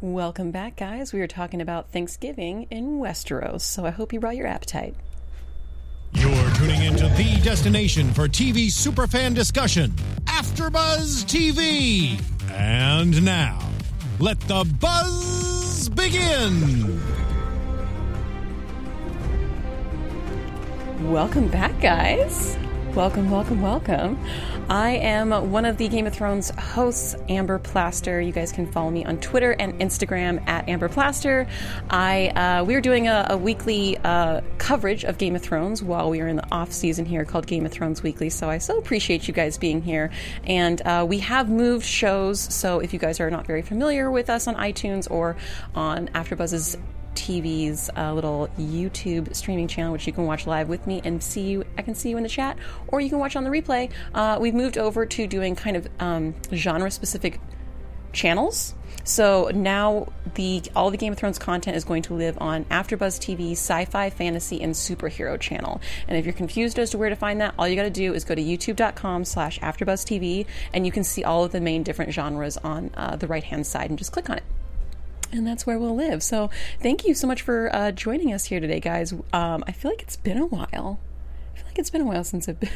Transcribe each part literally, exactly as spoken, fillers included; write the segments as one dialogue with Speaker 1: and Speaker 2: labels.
Speaker 1: Welcome back, guys. We are talking about Thanksgiving in Westeros, so I hope you brought your appetite.
Speaker 2: You're tuning into the destination for T V superfan discussion, AfterBuzz T V. And now, let the buzz begin.
Speaker 1: Welcome back, guys. Welcome, welcome, welcome. I am one of the Game of Thrones hosts, Amber Plaster. You guys can follow me on Twitter and Instagram at Amber Plaster. I uh, we're doing a, a weekly uh, coverage of Game of Thrones while we are in the off season here, called Game of Thrones Weekly. So I so appreciate you guys being here. And uh, we have moved shows. So if you guys are not very familiar with us on iTunes or on AfterBuzz's T V's uh, little YouTube streaming channel, which you can watch live with me and see you. I can see you in the chat, or you can watch on the replay. Uh, we've moved over to doing kind of um, genre-specific channels. So now the all the Game of Thrones content is going to live on AfterBuzz T V, Sci-Fi, Fantasy, and Superhero channel. And if you're confused as to where to find that, all you got to do is go to youtube.com slash AfterBuzzTV, and you can see all of the main different genres on uh, the right-hand side, and just click on it. And that's where we'll live. So thank you so much for uh, joining us here today, guys. Um, I feel like it's been a while. I feel like it's been a while since I've been.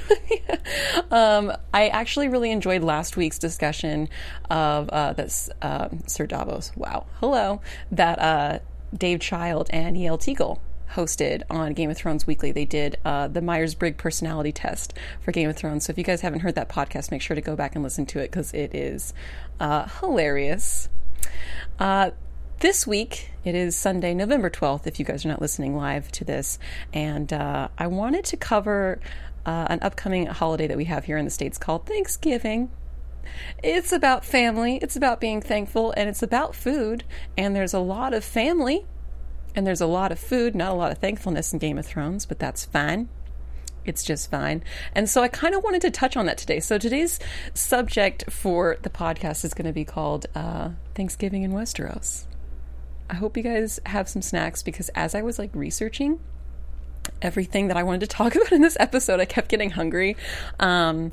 Speaker 1: um, I actually really enjoyed last week's discussion of uh, this uh, Sir Davos. Wow. Hello. That uh, Dave Child and E L Teagle hosted on Game of Thrones Weekly. They did uh, the Myers-Briggs personality test for Game of Thrones. So if you guys haven't heard that podcast, make sure to go back and listen to it, because it is uh, hilarious. Uh, This week, it is Sunday, November twelfth, if you guys are not listening live to this, and uh, I wanted to cover uh, an upcoming holiday that we have here in the States called Thanksgiving. It's about family, it's about being thankful, and it's about food, and there's a lot of family, and there's a lot of food, not a lot of thankfulness in Game of Thrones, but that's fine. It's just fine. And so I kind of wanted to touch on that today. So today's subject for the podcast is going to be called uh, Thanksgiving in Westeros. I hope you guys have some snacks, because as I was like researching everything that I wanted to talk about in this episode, I kept getting hungry. Um,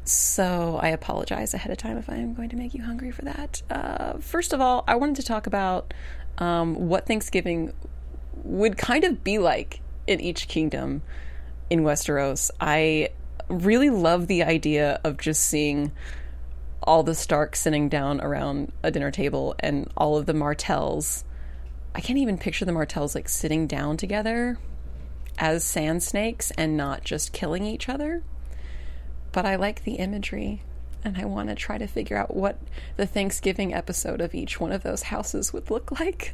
Speaker 1: so I apologize ahead of time if I am going to make you hungry for that. Uh, first of all, I wanted to talk about um, what Thanksgiving would kind of be like in each kingdom in Westeros. I really love the idea of just seeing all the Starks sitting down around a dinner table, and all of the Martells. I can't even picture the Martells like sitting down together as sand snakes and not just killing each other. But I like the imagery, and I want to try to figure out what the Thanksgiving episode of each one of those houses would look like.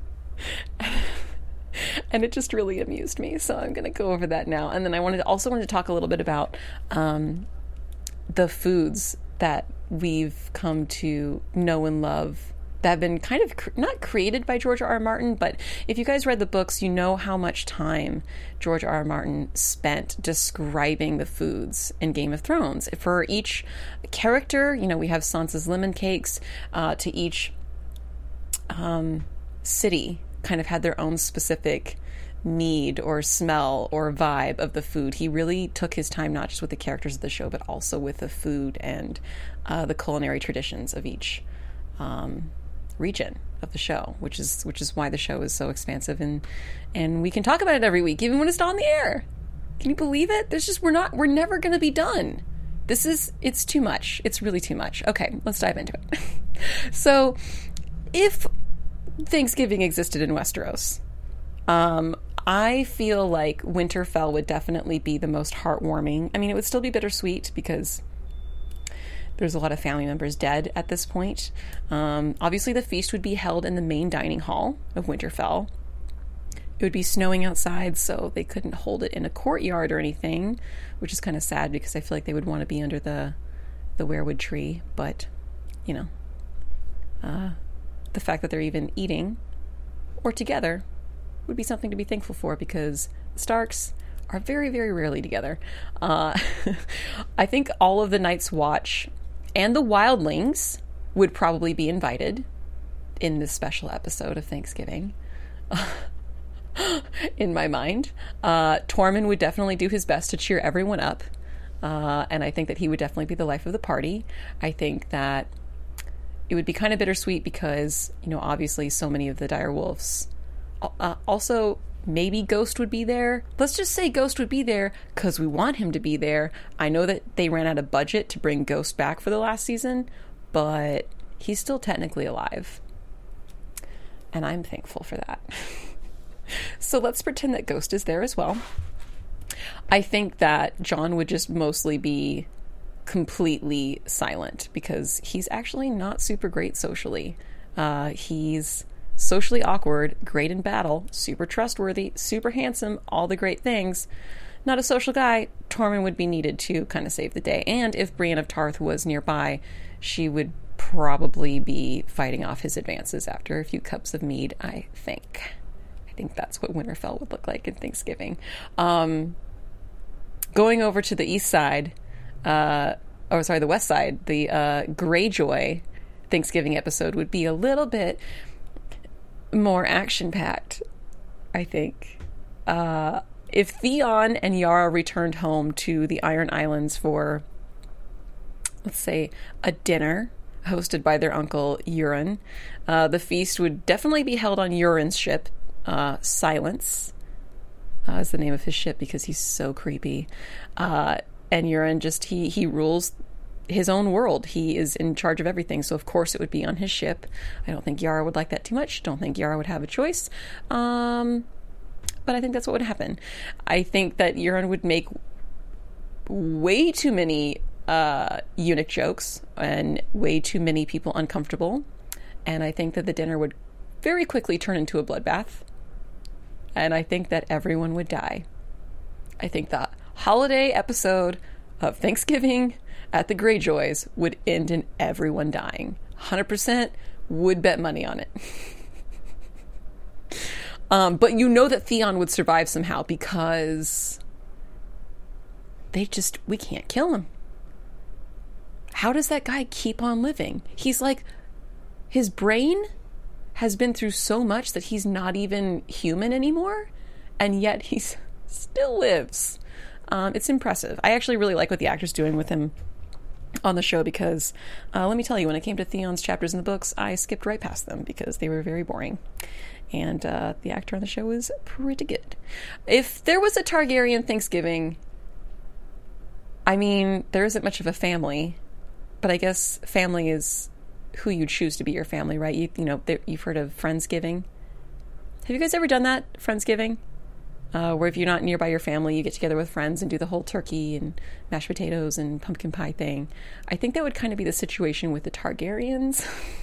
Speaker 1: And it just really amused me, so I'm going to go over that now. And then I wanted to, also wanted to talk a little bit about um, the foods that we've come to know and love that have been kind of cr- not created by George R. R. Martin, but if you guys read the books, you know how much time George R. R. Martin spent describing the foods in Game of Thrones. For each character, you know, we have Sansa's lemon cakes, uh, to each um, city kind of had their own specific need or smell or vibe of the food. He really took his time, not just with the characters of the show, but also with the food and uh, the culinary traditions of each um, region of the show, which is which is why the show is so expansive, and and we can talk about it every week, even when it's not on the air. Can you believe it? There's just we're not we're never going to be done. This is it's too much. It's really too much. Okay, let's dive into it. So, if Thanksgiving existed in Westeros, um, I feel like Winterfell would definitely be the most heartwarming. I mean, it would still be bittersweet because there's a lot of family members dead at this point. Um, obviously, the feast would be held in the main dining hall of Winterfell. It would be snowing outside, so they couldn't hold it in a courtyard or anything, which is kind of sad because I feel like they would want to be under the the weirwood tree. But, you know, uh, the fact that they're even eating or together would be something to be thankful for, because Starks are very, very rarely together. Uh, I think all of the Night's Watch and the Wildlings would probably be invited in this special episode of Thanksgiving. In my mind, uh, Tormund would definitely do his best to cheer everyone up. Uh, and I think that he would definitely be the life of the party. I think that it would be kind of bittersweet because, you know, obviously so many of the dire wolves. Uh, also, maybe Ghost would be there. Let's just say Ghost would be there because we want him to be there. I know that they ran out of budget to bring Ghost back for the last season, but he's still technically alive. And I'm thankful for that. So let's pretend that Ghost is there as well. I think that John would just mostly be completely silent because he's actually not super great socially. Uh, he's socially awkward, great in battle, super trustworthy, super handsome, all the great things. Not a social guy. Tormund would be needed to kind of save the day. And if Brienne of Tarth was nearby, she would probably be fighting off his advances after a few cups of mead, I think. I think that's what Winterfell would look like in Thanksgiving. Um, going over to the east side, uh, or sorry, the west side, the uh, Greyjoy Thanksgiving episode would be a little bit more action-packed, I think. Uh, if Theon and Yara returned home to the Iron Islands for, let's say, a dinner hosted by their uncle Euron, uh, the feast would definitely be held on Euron's ship. Uh, Silence uh, is the name of his ship because he's so creepy. Uh, and Euron just, he, he rules his own world. He is in charge of everything. So of course it would be on his ship. I don't think Yara would like that too much. Don't think Yara would have a choice. Um, but I think that's what would happen. I think that Euron would make way too many uh, eunuch jokes and way too many people uncomfortable. And I think that the dinner would very quickly turn into a bloodbath. And I think that everyone would die. I think the holiday episode of Thanksgiving at the Greyjoys would end in everyone dying. one hundred percent would bet money on it. um, but you know that Theon would survive somehow because they just, we can't kill him. How does that guy keep on living? He's like, his brain has been through so much that he's not even human anymore, and yet he still lives. Um, it's impressive. I actually really like what the actor's doing with him on the show because, uh, let me tell you, when it came to Theon's chapters in the books, I skipped right past them because they were very boring. And uh, the actor on the show is pretty good. If there was a Targaryen Thanksgiving, I mean, there isn't much of a family, but I guess family is who you choose to be your family, right? You, you know, there, you've heard of Friendsgiving. Have you guys ever done that, Friendsgiving? Uh, where if you're not nearby your family, you get together with friends and do the whole turkey and mashed potatoes and pumpkin pie thing. I think that would kind of be the situation with the Targaryens.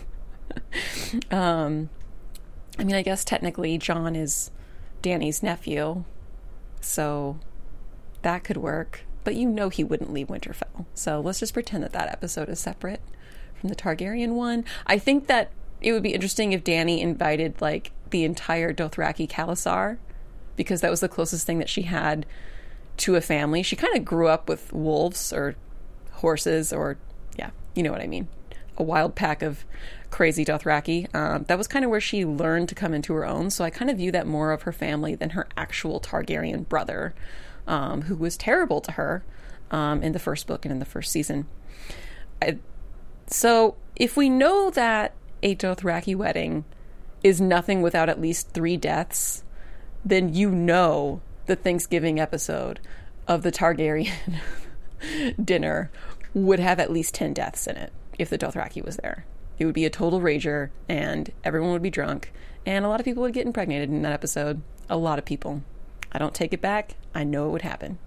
Speaker 1: um, I mean, I guess technically Jon is Dany's nephew, so that could work. But you know he wouldn't leave Winterfell. So let's just pretend that that episode is separate from the Targaryen one. I think that it would be interesting if Dany invited, like, the entire Dothraki Khalasar, because that was the closest thing that she had to a family. She kind of grew up with wolves or horses or, yeah, you know what I mean. A wild pack of crazy Dothraki. Um, that was kind of where she learned to come into her own. So I kind of view that more of her family than her actual Targaryen brother, um, who was terrible to her um, in the first book and in the first season. I, so if we know that a Dothraki wedding is nothing without at least three deaths, then you know the Thanksgiving episode of the Targaryen dinner would have at least ten deaths in it if the Dothraki was there. It would be a total rager, and everyone would be drunk, and a lot of people would get impregnated in that episode. A lot of people. I don't take it back. I know it would happen.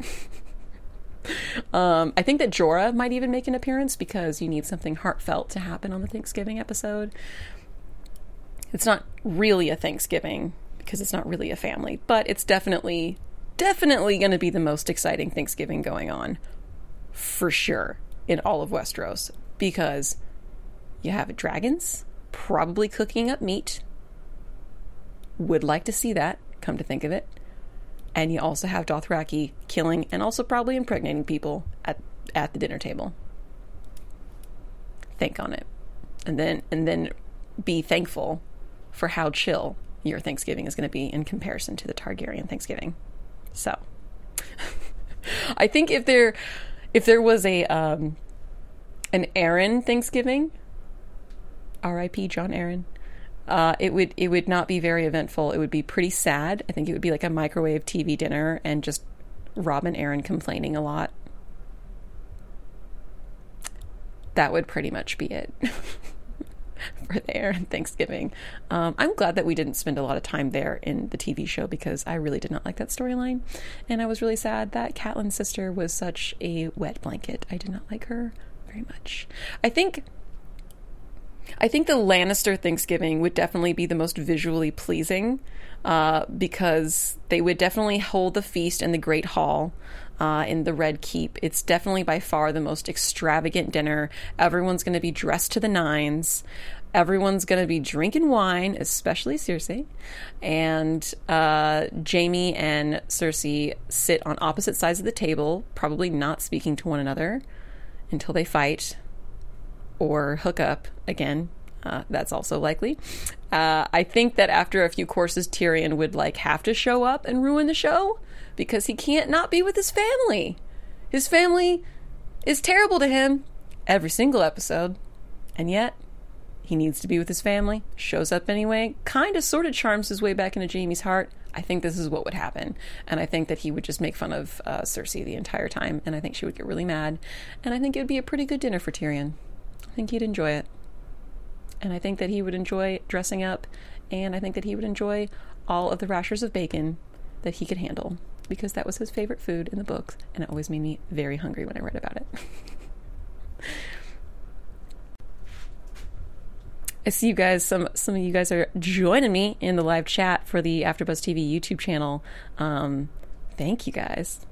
Speaker 1: um, I think that Jorah might even make an appearance because you need something heartfelt to happen on the Thanksgiving episode. It's not really a Thanksgiving because it's not really a family, but it's definitely, definitely going to be the most exciting Thanksgiving going on for sure in all of Westeros, because you have dragons probably cooking up meat. Would like to see that, come to think of it. And you also have Dothraki killing and also probably impregnating people at at the dinner table. Think on it. And then and then be thankful for how chill your Thanksgiving is going to be in comparison to the Targaryen Thanksgiving. So I think if there if there was a um, an Aaron Thanksgiving, R I P Jon Arryn. Uh, it would it would not be very eventful. It would be pretty sad. I think it would be like a microwave T V dinner and just Robb and Arryn complaining a lot. That would pretty much be it for there and Thanksgiving. Um, I'm glad that we didn't spend a lot of time there in the T V show because I really did not like that storyline. And I was really sad that Catelyn's sister was such a wet blanket. I did not like her very much. I think... I think the Lannister Thanksgiving would definitely be the most visually pleasing uh, because they would definitely hold the feast in the Great Hall uh, in the Red Keep. It's definitely by far the most extravagant dinner. Everyone's going to be dressed to the nines. Everyone's going to be drinking wine, especially Cersei. And uh, Jaime and Cersei sit on opposite sides of the table, probably not speaking to one another until they fight. Or hook up again. Uh, that's also likely. Uh, I think that after a few courses, Tyrion would like have to show up and ruin the show because he can't not be with his family. His family is terrible to him every single episode, and yet he needs to be with his family. Shows up anyway. Kind of, sort of charms his way back into Jaime's heart. I think this is what would happen, and I think that he would just make fun of uh, Cersei the entire time, and I think she would get really mad, and I think it would be a pretty good dinner for Tyrion. I think he'd enjoy it. And I think that he would enjoy dressing up. And I think that he would enjoy all of the rashers of bacon that he could handle. Because that was his favorite food in the books. And it always made me very hungry when I read about it. I see you guys, some some of you guys are joining me in the live chat for the AfterBuzz T V YouTube channel. Um, thank you guys.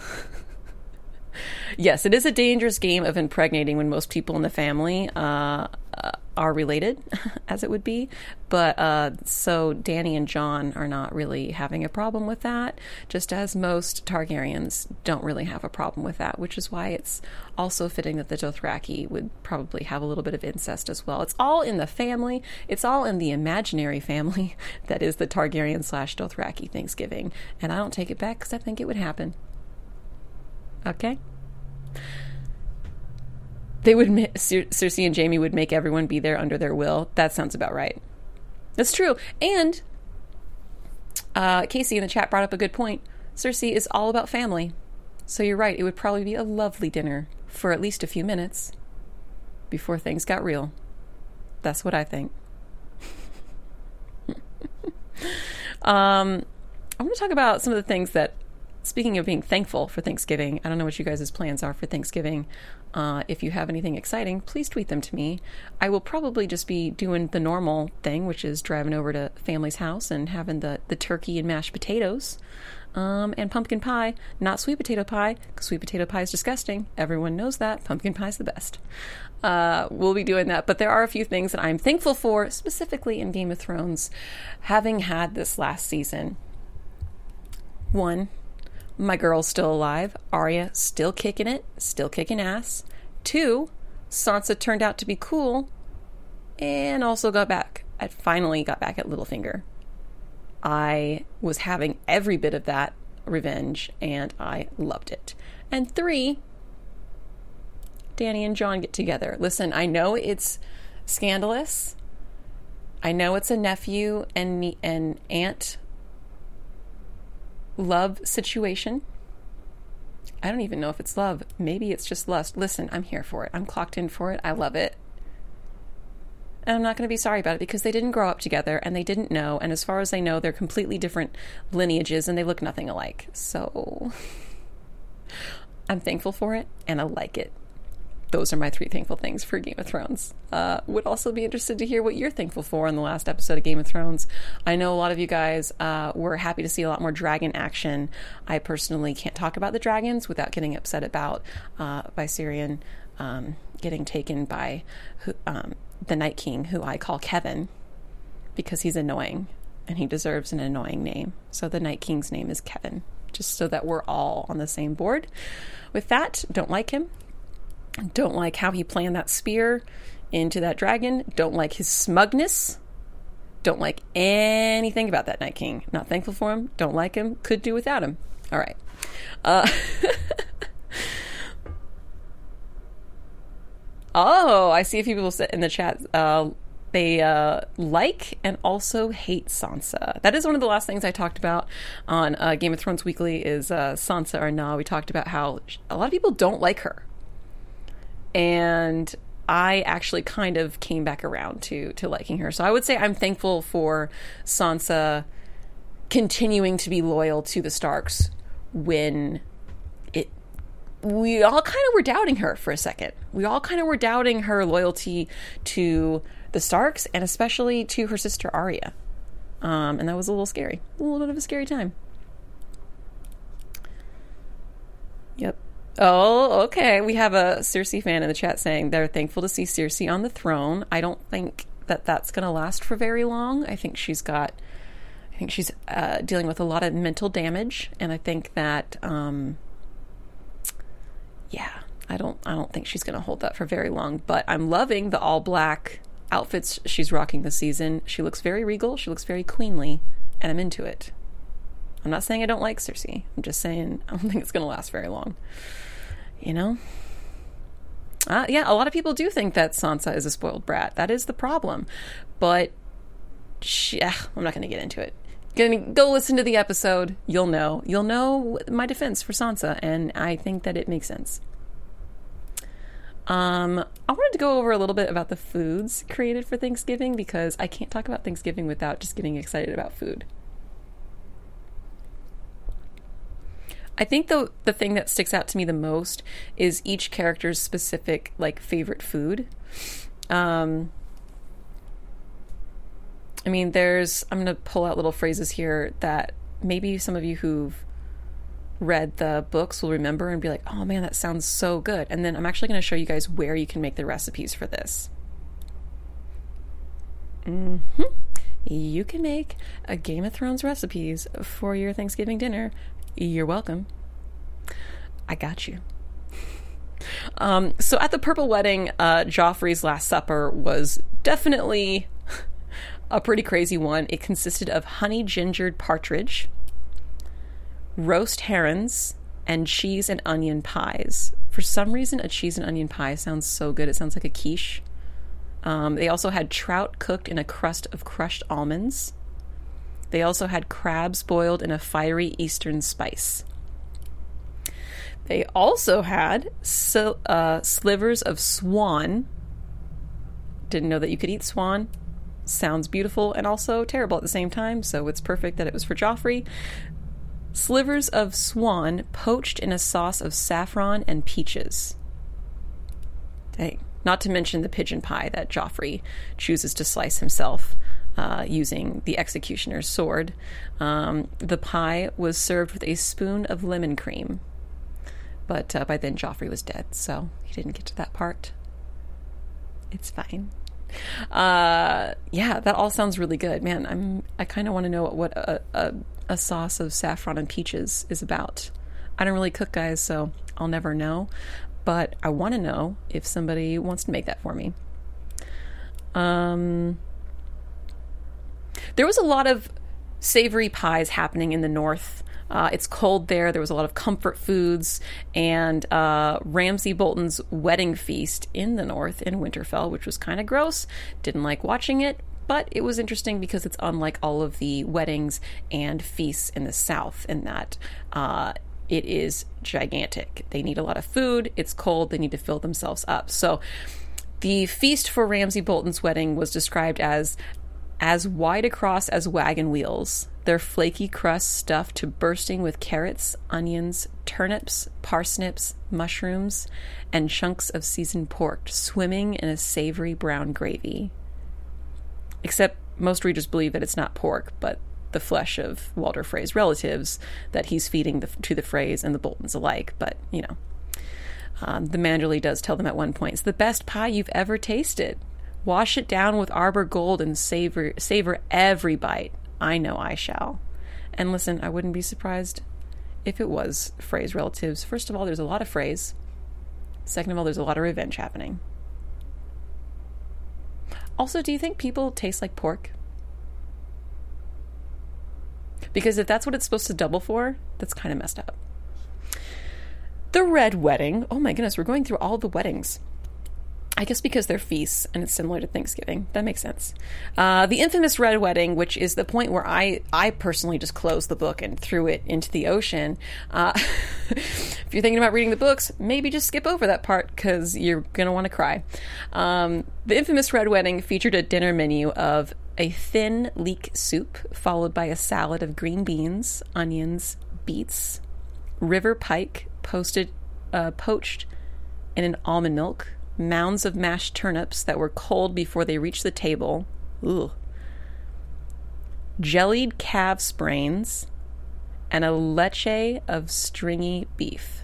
Speaker 1: Yes, it is a dangerous game of impregnating when most people in the family uh, uh, are related, as it would be. But uh, so Dany and Jon are not really having a problem with that, just as most Targaryens don't really have a problem with that, which is why it's also fitting that the Dothraki would probably have a little bit of incest as well. It's all in the family. It's all in the imaginary family that is the Targaryen slash Dothraki Thanksgiving. And I don't take it back because I think it would happen. Okay? They would, Cer- Cersei and Jaime would make everyone be there under their will. That sounds about right. That's true. And uh, Casey in the chat brought up a good point. Cersei is all about family. So you're right. It would probably be a lovely dinner for at least a few minutes before things got real. That's what I think. um, I want to talk about some of the things that, speaking of being thankful for Thanksgiving, I don't know what you guys' plans are for Thanksgiving. Uh, if you have anything exciting, please tweet them to me. I will probably just be doing the normal thing, which is driving over to family's house and having the, the turkey and mashed potatoes um, and pumpkin pie. Not sweet potato pie, because sweet potato pie is disgusting. Everyone knows that. Pumpkin pie is the best. Uh, we'll be doing that. But there are a few things that I'm thankful for, specifically in Game of Thrones, having had this last season. One, my girl's still alive. Arya still kicking it, still kicking ass. Two, Sansa turned out to be cool and also got back. I finally got back at Littlefinger. I was having every bit of that revenge and I loved it. And three, Dany and Jon get together. Listen, I know it's scandalous. I know it's a nephew and me and aunt love situation. I don't even know if it's love. Maybe it's just lust. Listen, I'm here for it. I'm clocked in for it. I love it. And I'm not going to be sorry about it because they didn't grow up together and they didn't know. And as far as I know, they're completely different lineages and they look nothing alike. So I'm thankful for it and I like it. Those are my three thankful things for Game of Thrones. Uh, would also be interested to hear what you're thankful for in the last episode of Game of Thrones. I know a lot of you guys uh, were happy to see a lot more dragon action. I personally can't talk about the dragons without getting upset about uh, Viserion um, getting taken by who, um, the Night King, who I call Kevin, because he's annoying and he deserves an annoying name. So the Night King's name is Kevin, just so that we're all on the same board. With that, don't like him. Don't like how he planned that spear into that dragon. Don't like his smugness. Don't like anything about that Night King. Not thankful for him. Don't like him. Could do without him. All right. Uh, oh, I see a few people in the chat uh, They uh, like and also hate Sansa. That is one of the last things I talked about on uh, Game of Thrones Weekly is uh, Sansa or nah. We talked about how a lot of people don't like her. And I actually kind of came back around to, to liking her. So I would say I'm thankful for Sansa continuing to be loyal to the Starks when it we all kind of were doubting her for a second. We all kind of were doubting her loyalty to the Starks and especially to her sister Arya. Um, and that was a little scary. A little bit of a scary time. Yep. Oh, okay. We have a Cersei fan in the chat saying they're thankful to see Cersei on the throne. I don't think that that's going to last for very long. I think she's got, I think she's uh, dealing with a lot of mental damage. And I think that, um, yeah, I don't I don't think she's going to hold that for very long. But I'm loving the all black outfits she's rocking this season. She looks very regal. She looks very queenly. And I'm into it. I'm not saying I don't like Cersei. I'm just saying I don't think it's going to last very long. You know? Uh, yeah, a lot of people do think that Sansa is a spoiled brat. That is the problem. But she, uh, I'm not going to get into it. Gonna go listen to the episode. You'll know. You'll know my defense for Sansa, and I think that it makes sense. Um, I wanted to go over a little bit about the foods created for Thanksgiving because I can't talk about Thanksgiving without just getting excited about food. I think the the thing that sticks out to me the most is each character's specific like favorite food. Um, I mean, there's, I'm going to pull out little phrases here that maybe some of you who've read the books will remember and be like, oh man, that sounds so good. And then I'm actually going to show you guys where you can make the recipes for this. Mm-hmm. You can make a Game of Thrones recipes for your Thanksgiving dinner. You're welcome. I got you. Um, so at the Purple Wedding, uh, Joffrey's Last Supper was definitely a pretty crazy one. It consisted of honey gingered partridge, roast herons, and cheese and onion pies. For some reason, a cheese and onion pie sounds so good. It sounds like a quiche. Um, they also had trout cooked in a crust of crushed almonds. They also had crabs boiled in a fiery Eastern spice. They also had so, uh, slivers of swan. Didn't know that you could eat swan. Sounds beautiful and also terrible at the same time, so it's perfect that it was for Joffrey. Slivers of swan poached in a sauce of saffron and peaches. Dang. Not to mention the pigeon pie that Joffrey chooses to slice himself uh, using the executioner's sword. Um, the pie was served with a spoon of lemon cream. But uh, by then Joffrey was dead, so he didn't get to that part. It's fine. Uh, yeah, that all sounds really good. Man, I'm, I kind of want to know what, what a, a, a sauce of saffron and peaches is about. I don't really cook, guys, so I'll never know. But I want to know if somebody wants to make that for me. Um, there was a lot of savory pies happening in the north. Uh, it's cold there. There was a lot of comfort foods. And uh, Ramsay Bolton's wedding feast in the north in Winterfell, which was kind of gross. Didn't like watching it. But it was interesting because it's unlike all of the weddings and feasts in the south in that uh, it is gigantic. They need a lot of food. It's cold. They need to fill themselves up. So the feast for Ramsay Bolton's wedding was described as as wide across as wagon wheels. Their flaky crust stuffed to bursting with carrots, onions, turnips, parsnips, mushrooms, and chunks of seasoned pork swimming in a savory brown gravy. Except most readers believe that it's not pork, but the flesh of Walder Frey's relatives that he's feeding the, to the Freys and the Boltons alike. But, you know, um, the Manderly does tell them at one point, it's the best pie you've ever tasted. Wash it down with arbor gold and savor, savor every bite. I know I shall. And listen, I wouldn't be surprised if it was Frey's relatives. First of all, there's a lot of Freys. Second of all, there's a lot of revenge happening. Also, do you think people taste like pork? Because if that's what it's supposed to double for, that's kind of messed up. The Red Wedding. Oh my goodness, we're going through all the weddings. I guess because they're feasts and it's similar to Thanksgiving. That makes sense. Uh, the infamous Red Wedding, which is the point where I, I personally just closed the book and threw it into the ocean. Uh, if you're thinking about reading the books, maybe just skip over that part because you're going to want to cry. Um, the infamous Red Wedding featured a dinner menu of a thin leek soup, followed by a salad of green beans, onions, beets, river pike posted, uh, poached in an almond milk, mounds of mashed turnips that were cold before they reached the table, ooh, jellied calf's brains, and a leche of stringy beef.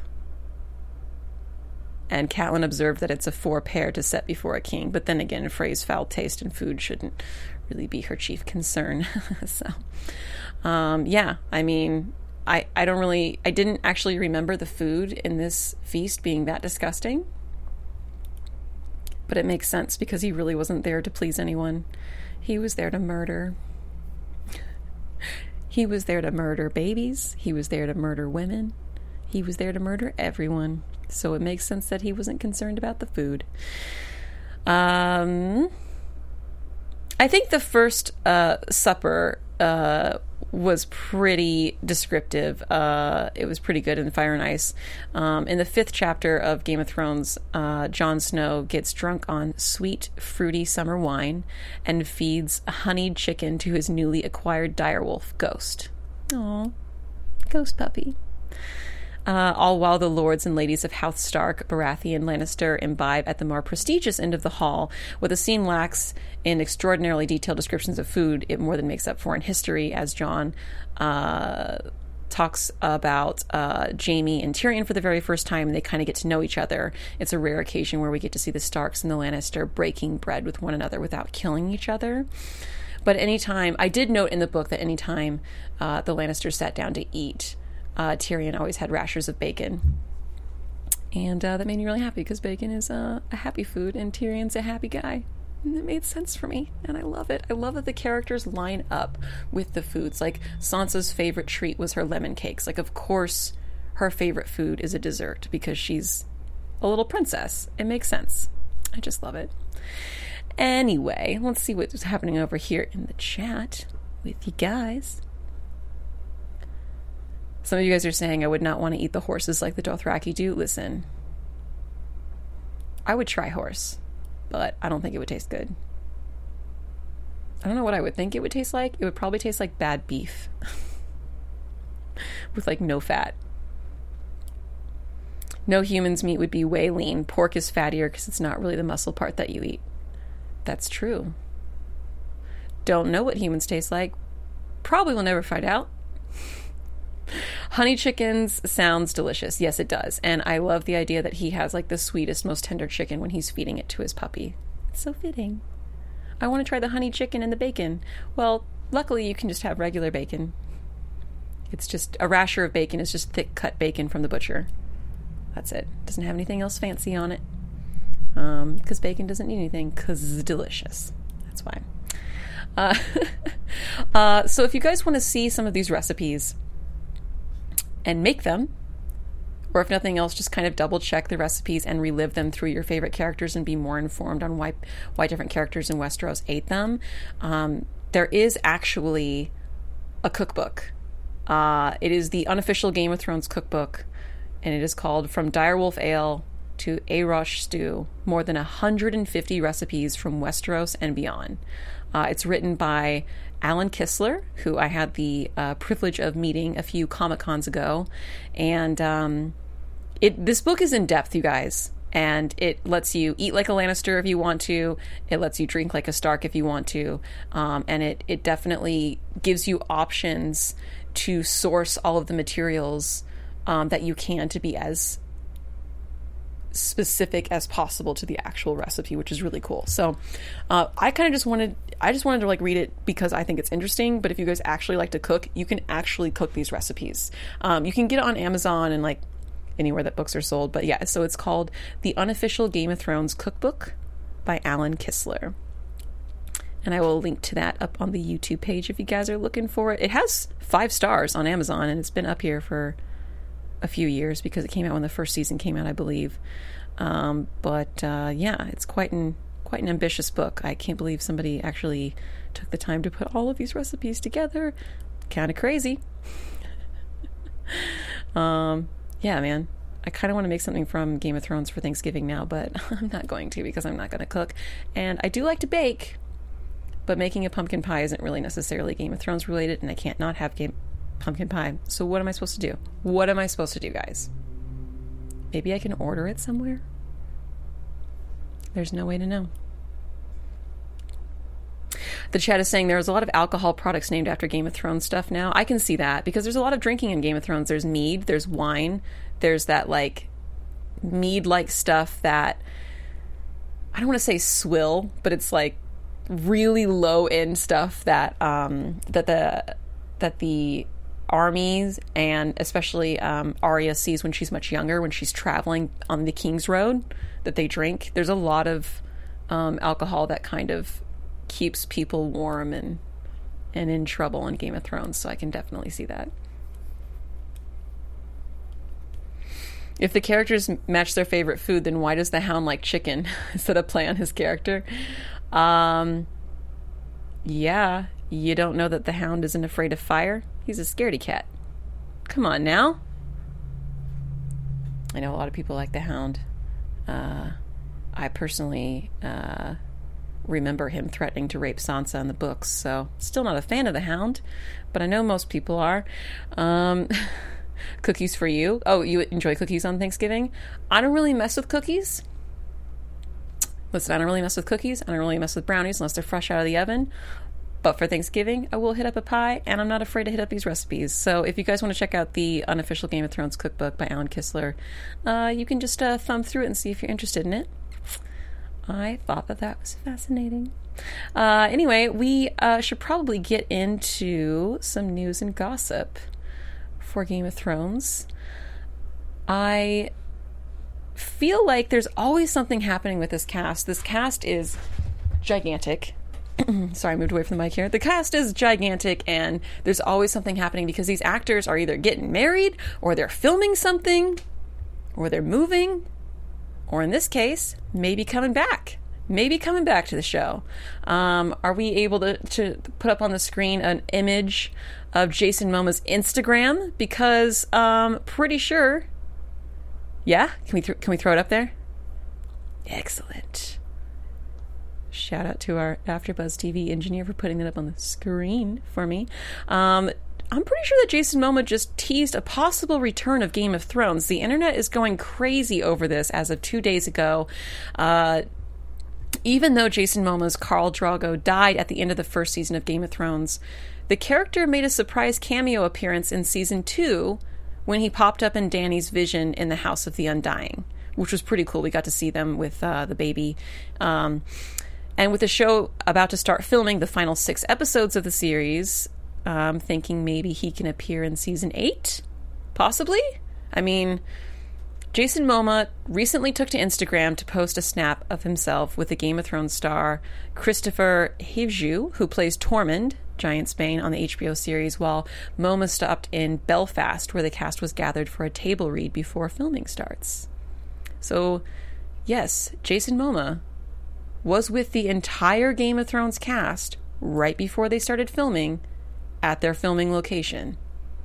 Speaker 1: And Catelyn observed that it's a four pair to set before a king, but then again, Frey's foul taste in food shouldn't really be her chief concern. so, um, yeah, I mean, I, I don't really, I didn't actually remember the food in this feast being that disgusting. But it makes sense because he really wasn't there to please anyone. He was there to murder. He was there to murder babies. He was there to murder women. He was there to murder everyone. So it makes sense that he wasn't concerned about the food. Um, I think the first uh, supper uh, was pretty descriptive. Uh, it was pretty good in Fire and Ice. Um, in the fifth chapter of Game of Thrones, uh, Jon Snow gets drunk on sweet, fruity summer wine and feeds a honeyed chicken to his newly acquired direwolf, Ghost. Aw, Ghost puppy. Uh, all while the lords and ladies of House Stark, Baratheon, Lannister imbibe at the more prestigious end of the hall. What the scene lacks in extraordinarily detailed descriptions of food, it more than makes up for in history, as Jon uh, talks about uh, Jaime and Tyrion for the very first time, and they kind of get to know each other. It's a rare occasion where we get to see the Starks and the Lannister breaking bread with one another without killing each other. But anytime, I did note in the book that anytime uh, the Lannisters sat down to eat, Uh, Tyrion always had rashers of bacon. And uh, that made me really happy because bacon is uh, a happy food and Tyrion's a happy guy. And it made sense for me. And I love it. I love that the characters line up with the foods. Like Sansa's favorite treat was her lemon cakes. Like, of course, her favorite food is a dessert because she's a little princess. It makes sense. I just love it. Anyway, let's see what's happening over here in the chat with you guys. Some of you guys are saying I would not want to eat the horses like the Dothraki do. Listen, I would try horse, but I don't think it would taste good. I don't know what I would think it would taste like. It would probably taste like bad beef with like no fat. No human's meat would be way lean. Pork is fattier because it's not really the muscle part that you eat. That's true. Don't know what humans taste like. Probably will never find out. Honey chickens sounds delicious. Yes, it does. And I love the idea that he has like the sweetest, most tender chicken when he's feeding it to his puppy. It's so fitting. I want to try the honey chicken and the bacon. Well, luckily you can just have regular bacon. It's just a rasher of bacon. It's just thick cut bacon from the butcher. That's it. Doesn't have anything else fancy on it. Um, because bacon doesn't need anything because it's delicious. That's why. Uh, uh, so if you guys want to see some of these recipes and make them, or if nothing else, just kind of double check the recipes and relive them through your favorite characters and be more informed on why why different characters in Westeros ate them. Um, there is actually a cookbook. Uh, it is the unofficial Game of Thrones cookbook, and it is called From Direwolf Ale to Arosh Stew, more than one hundred fifty recipes from Westeros and beyond. Uh, it's written by Alan Kistler, who I had the uh, privilege of meeting a few Comic-Cons ago. And um, it this book is in depth, you guys. And it lets you eat like a Lannister if you want to. It lets you drink like a Stark if you want to. Um, and it, it definitely gives you options to source all of the materials um, that you can to be as specific as possible to the actual recipe, which is really cool. So uh, I kind of just wanted, I just wanted to like read it because I think it's interesting. But if you guys actually like to cook, you can actually cook these recipes. Um, you can get it on Amazon and like anywhere that books are sold. But yeah, so it's called The Unofficial Game of Thrones Cookbook by Alan Kistler. And I will link to that up on the YouTube page if you guys are looking for it. It has five stars on Amazon and it's been up here for a few years because it came out when the first season came out, I believe. Um, but uh, yeah, it's quite an quite an ambitious book. I can't believe somebody actually took the time to put all of these recipes together. Kind of crazy. um, yeah, man. I kind of want to make something from Game of Thrones for Thanksgiving now, but I'm not going to because I'm not going to cook. And I do like to bake, but making a pumpkin pie isn't really necessarily Game of Thrones related, and I can't not have game pumpkin pie. So what am I supposed to do? What am I supposed to do, guys? Maybe I can order it somewhere? There's no way to know. The chat is saying there's a lot of alcohol products named after Game of Thrones stuff now. I can see that because there's a lot of drinking in Game of Thrones. There's mead, there's wine, there's that like mead-like stuff that I don't want to say swill, but it's like really low-end stuff that um, that the that the armies and especially um, Arya sees when she's much younger, when she's traveling on the King's Road, that they drink. There's a lot of um, alcohol that kind of keeps people warm and and in trouble in Game of Thrones, so I can definitely see that. If the characters match their favorite food, then why does the Hound like chicken instead of play on his character? Um, yeah, you don't know that the Hound isn't afraid of fire? He's a scaredy cat. Come on now. I know a lot of people like the Hound. Uh, I personally uh, remember him threatening to rape Sansa in the books, so still not a fan of the Hound, but I know most people are. Um... Cookies for you. Oh, you enjoy cookies on Thanksgiving? I don't really mess with cookies. Listen, I don't really mess with cookies. I don't really mess with brownies unless they're fresh out of the oven. But for Thanksgiving, I will hit up a pie, and I'm not afraid to hit up these recipes. So if you guys want to check out the unofficial Game of Thrones cookbook by Alan Kistler, uh, you can just uh, thumb through it and see if you're interested in it. I thought that that was fascinating. Uh, anyway, we uh, should probably get into some news and gossip for Game of Thrones. I feel like there's always something happening with this cast. This cast is gigantic. Sorry, I moved away from the mic here. The cast is gigantic, and there's always something happening because these actors are either getting married, or they're filming something, or they're moving, or in this case, maybe coming back. Maybe coming back to the show. Um, are we able to, to put up on the screen an image of Jason Momoa's Instagram? Because um, pretty sure. Yeah, can we th- can we throw it up there? Excellent. Shout out to our AfterBuzz T V engineer for putting that up on the screen for me. Um, I'm pretty sure that Jason Momoa just teased a possible return of Game of Thrones. The internet is going crazy over this as of two days ago. Uh, even though Jason Momoa's Khal Drogo died at the end of the first season of Game of Thrones, the character made a surprise cameo appearance in season two when he popped up in Dany's vision in the House of the Undying, which was pretty cool. We got to see them with uh, the baby. Um, and with the show about to start filming the final six episodes of the series, I'm thinking maybe he can appear in season eight? Possibly? I mean, Jason Momoa recently took to Instagram to post a snap of himself with the Game of Thrones star Christopher Hivju, who plays Tormund, Giantsbane, on the H B O series, while Momoa stopped in Belfast, where the cast was gathered for a table read before filming starts. So, yes, Jason Momoa was with the entire Game of Thrones cast right before they started filming at their filming location.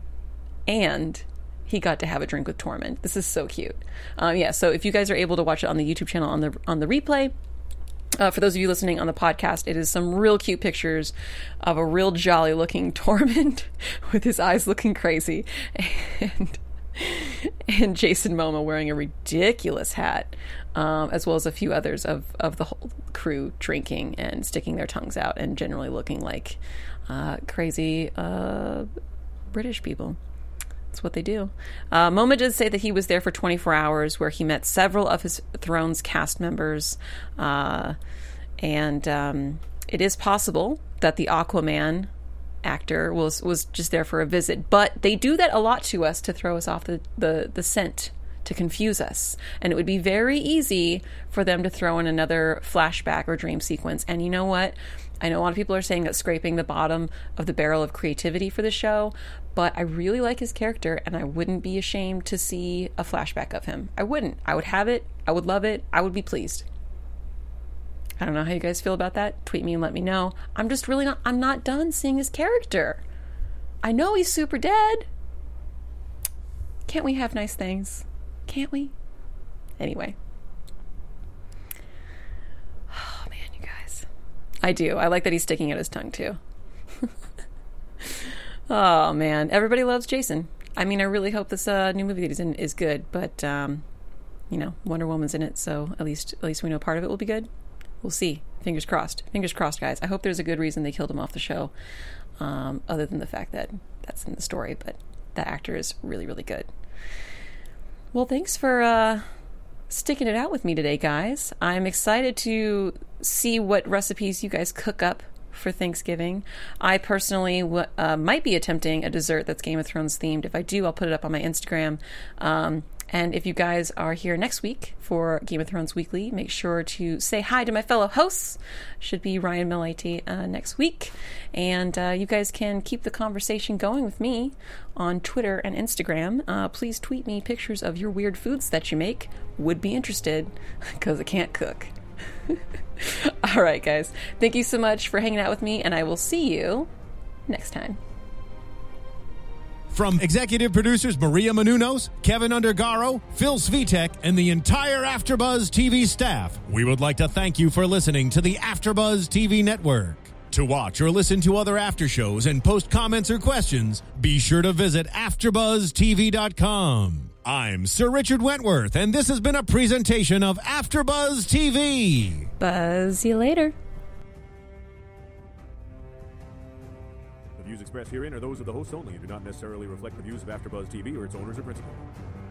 Speaker 1: And he got to have a drink with Tormund. This is so cute. Um, yeah, so if you guys are able to watch it on the YouTube channel on the on the replay, uh, for those of you listening on the podcast, it is some real cute pictures of a real jolly looking Tormund with his eyes looking crazy, and and Jason Momoa wearing a ridiculous hat, um, as well as a few others of, of the whole crew drinking and sticking their tongues out and generally looking like uh, crazy uh, British people. That's what they do. Uh, Momoa did say that he was there for twenty-four hours, where he met several of his Thrones cast members. Uh, and um, it is possible that the Aquaman actor was was just there for a visit. But they do that a lot to us to throw us off the, the, the scent to confuse us. And it would be very easy for them to throw in another flashback or dream sequence. And you know what? I know a lot of people are saying that's scraping the bottom of the barrel of creativity for the show, but I really like his character, and I wouldn't be ashamed to see a flashback of him. I wouldn't. I would have it. I would love it. I would be pleased. I don't know how you guys feel about that. Tweet me and let me know. I'm just really not, I'm not done seeing his character. I know he's super dead. Can't we have nice things? Can't we? Anyway. Oh, man, you guys. I do. I like that he's sticking out his tongue, too. Oh, man. Everybody loves Jason. I mean, I really hope this uh, new movie that he's in is good, but, um, you know, Wonder Woman's in it, so at least at least we know part of it will be good. We'll see. Fingers crossed. Fingers crossed, guys. I hope there's a good reason they killed him off the show, um, other than the fact that that's in the story, but that actor is really, really good. Well, thanks for uh, sticking it out with me today, guys. I'm excited to see what recipes you guys cook up for Thanksgiving. I personally w- uh, might be attempting a dessert that's Game of Thrones themed. If I do, I'll put it up on my Instagram. Um, and if you guys are here next week for Game of Thrones Weekly, make sure to say hi to my fellow hosts. Should be Ryan Malaiti uh, next week. And uh, you guys can keep the conversation going with me on Twitter and Instagram. Uh, please tweet me pictures of your weird foods that you make. Would be interested, because I can't cook. All right, guys. Thank you so much for hanging out with me, and I will see you next time.
Speaker 2: From executive producers Maria Menounos, Kevin Undergaro, Phil Svitek, and the entire AfterBuzz T V staff, we would like to thank you for listening to the AfterBuzz T V network. To watch or listen to other after shows and post comments or questions, be sure to visit after buzz t v dot com. I'm Sir Richard Wentworth, and this has been a presentation of AfterBuzz T V.
Speaker 1: Buzz you later.
Speaker 3: The views expressed herein are those of the hosts only and do not necessarily reflect the views of AfterBuzz T V or its owners or principals.